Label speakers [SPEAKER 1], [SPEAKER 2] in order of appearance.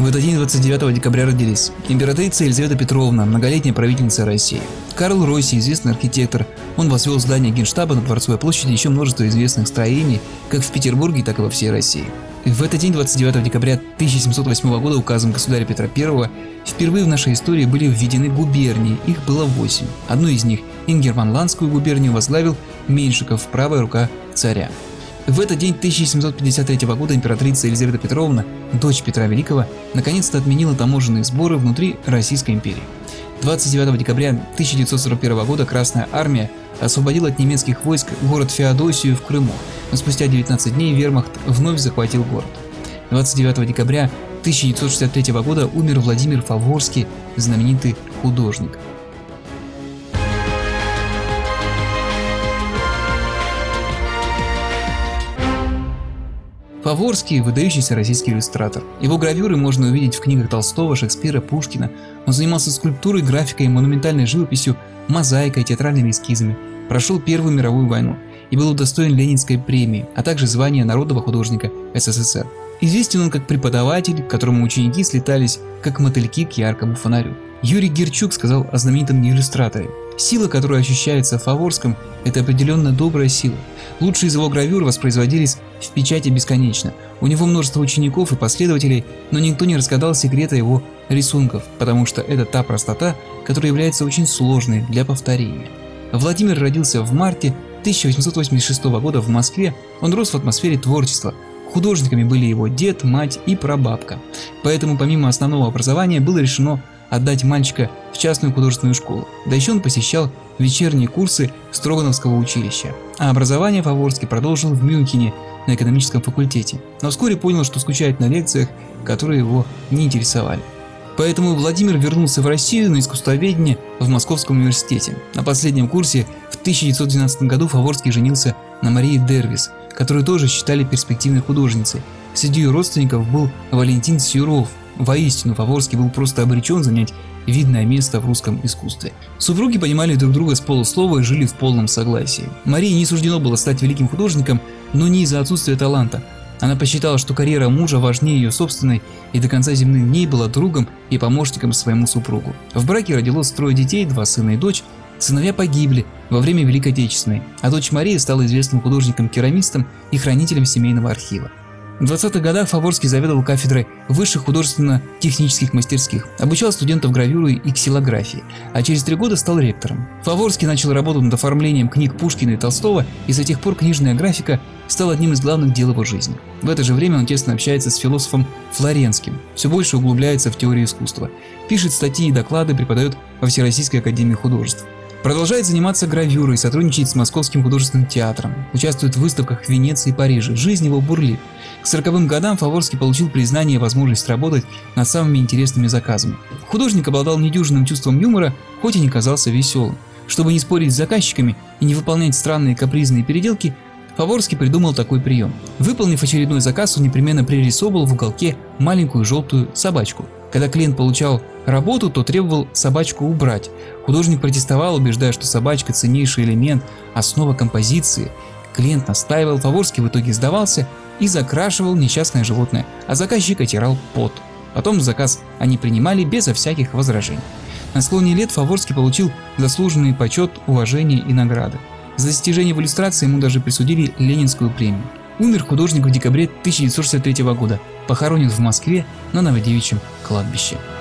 [SPEAKER 1] этот день, 29 декабря, родились императрица Елизавета Петровна, многолетняя правительница России. Карл Ройси, известный архитектор. Он возвел здание Генштаба на Дворцовой площади и еще множество известных строений, как в Петербурге, так и во всей России. В этот день, 29 декабря 1708 года, указом государя Петра I, впервые в нашей истории были введены губернии, их было 8. Одну из них, Ингерманландскую губернию, возглавил Меньшиков, правая рука царя. В этот день 1753 года императрица Елизавета Петровна, дочь Петра Великого, наконец-то отменила таможенные сборы внутри Российской империи. 29 декабря 1941 года Красная армия освободила от немецких войск город Феодосию в Крыму, но спустя 19 дней вермахт вновь захватил город. 29 декабря 1963 года умер Владимир Фаворский, знаменитый художник. Фаворский – выдающийся российский иллюстратор. Его гравюры можно увидеть в книгах Толстого, Шекспира, Пушкина. Он занимался скульптурой, графикой, монументальной живописью, мозаикой, театральными эскизами. Прошел Первую мировую войну и был удостоен Ленинской премии, а также звания народного художника СССР. Известен он как преподаватель, к которому ученики слетались, как мотыльки к яркому фонарю. Юрий Герчук сказал о знаменитом иллюстраторе: «Сила, которая ощущается в Фаворском, это определенно добрая сила. Лучшие из его гравюр воспроизводились в печати бесконечно. У него множество учеников и последователей, но никто не разгадал секрета его рисунков, потому что это та простота, которая является очень сложной для повторения». Владимир родился в марте 1886 года в Москве. Он рос в атмосфере творчества. Художниками были его дед, мать и прабабка. Поэтому помимо основного образования было решено отдать мальчика в частную художественную школу. Да еще он посещал вечерние курсы Строгановского училища. А образование Фаворский продолжил в Мюнхене на экономическом факультете, но вскоре понял, что скучает на лекциях, которые его не интересовали. Поэтому Владимир вернулся в Россию на искусствоведение в Московском университете. На последнем курсе в 1912 году Фаворский женился на Марии Дервис, которую тоже считали перспективной художницей. Среди ее родственников был Валентин Сюров. Воистину, Фаворский был просто обречен занять видное место в русском искусстве. Супруги понимали друг друга с полуслова и жили в полном согласии. Марии не суждено было стать великим художником, но не из-за отсутствия таланта. Она посчитала, что карьера мужа важнее ее собственной, и до конца земных дней была другом и помощником своему супругу. В браке родилось 3 детей, 2 сына и дочь. Сыновья погибли во время Великой Отечественной, а дочь Мария стала известным художником-керамистом и хранителем семейного архива. В 20-х годах Фаворский заведовал кафедрой высших художественно-технических мастерских, обучал студентов гравюры и ксилографии, а через 3 года стал ректором. Фаворский начал работу над оформлением книг Пушкина и Толстого, и с тех пор книжная графика стала одним из главных дел его жизни. В это же время он тесно общается с философом Флоренским, все больше углубляется в теорию искусства, пишет статьи и доклады, преподает во Всероссийской академии художеств. Продолжает заниматься гравюрой, сотрудничает с Московским художественным театром, участвует в выставках в Венеции и Париже, жизнь его бурлит. К 40-м годам Фаворский получил признание и возможность работать над самыми интересными заказами. Художник обладал недюжинным чувством юмора, хоть и не казался веселым. Чтобы не спорить с заказчиками и не выполнять странные капризные переделки, Фаворский придумал такой прием. Выполнив очередной заказ, он непременно пририсовывал в уголке маленькую желтую собачку. Когда клиент получал работу, то требовал собачку убрать. Художник протестовал, убеждая, что собачка – ценнейший элемент, основа композиции. Клиент настаивал, Фаворский в итоге сдавался и закрашивал несчастное животное, а заказчик оттирал пот. Потом заказ они принимали безо всяких возражений. На склоне лет Фаворский получил заслуженный почет, уважение и награды. За достижения в иллюстрации ему даже присудили Ленинскую премию. Умер художник в декабре 1963 года, похоронен в Москве на Новодевичьем кладбище.